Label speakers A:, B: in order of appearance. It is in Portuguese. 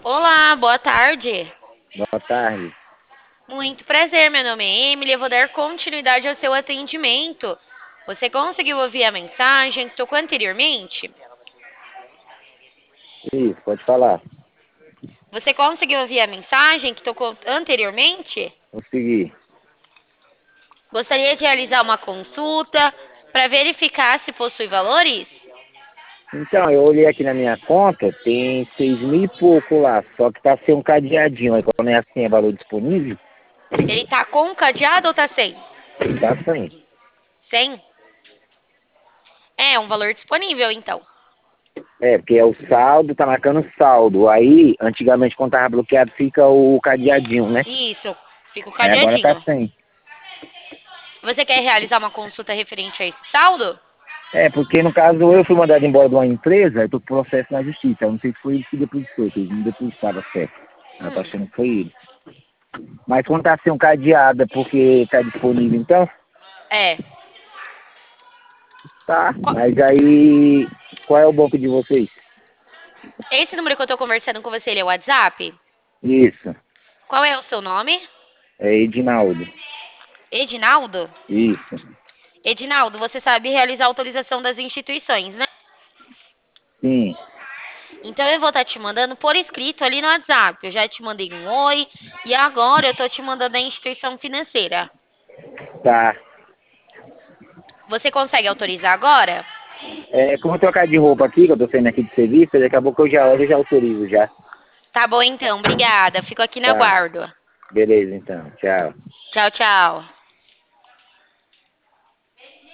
A: Olá, boa tarde.
B: Boa tarde.
A: Muito prazer, meu nome é Emily. Eu vou dar continuidade ao seu atendimento. Você conseguiu ouvir a mensagem que tocou anteriormente?
B: Isso, pode falar.
A: Você conseguiu ouvir a mensagem que tocou anteriormente?
B: Consegui.
A: Gostaria de realizar uma consulta para verificar se possui valores?
B: Então, eu olhei aqui na minha conta, tem 6.000 e pouco lá, só que tá sem um cadeadinho. Aí quando é assim, é valor disponível?
A: Ele tá com cadeado ou tá sem?
B: Tá sem.
A: Sem? É um valor disponível, então.
B: É, porque é o saldo, tá marcando saldo. Aí, antigamente, quando tava bloqueado, fica o cadeadinho, né?
A: Isso, fica o
B: Aí agora tá
A: cadeadinho.
B: sem.
A: Você quer realizar uma consulta referente a esse saldo?
B: É, porque no caso eu fui mandado embora de uma empresa, eu tô com processo na justiça. Eu não sei se foi ele que depositou, que eles não depositaram certo. Eu tô
A: Hum,
B: achando que foi ele. Mas quando tá sem um cadeado, é porque tá disponível então?
A: é.
B: Tá, mas aí, qual é o banco de vocês?
A: Esse número que eu tô conversando com você, ele é o WhatsApp?
B: Isso,
A: Qual é o seu nome?
B: é Edinaldo.
A: Edinaldo?
B: Isso,
A: Edinaldo, você sabe realizar a autorização das instituições, né?
B: sim,
A: Então eu vou estar te mandando por escrito ali no WhatsApp. Eu já te mandei um oi e agora eu tô te mandando a instituição financeira.
B: tá.
A: Você consegue autorizar agora?
B: É, como eu trocar de roupa aqui, que eu tô saindo aqui de serviço, daqui a pouco eu já olho e já autorizo já.
A: Tá bom então, obrigada. Fico aqui na
B: Tá,
A: guarda.
B: beleza então, tchau.
A: Tchau, tchau.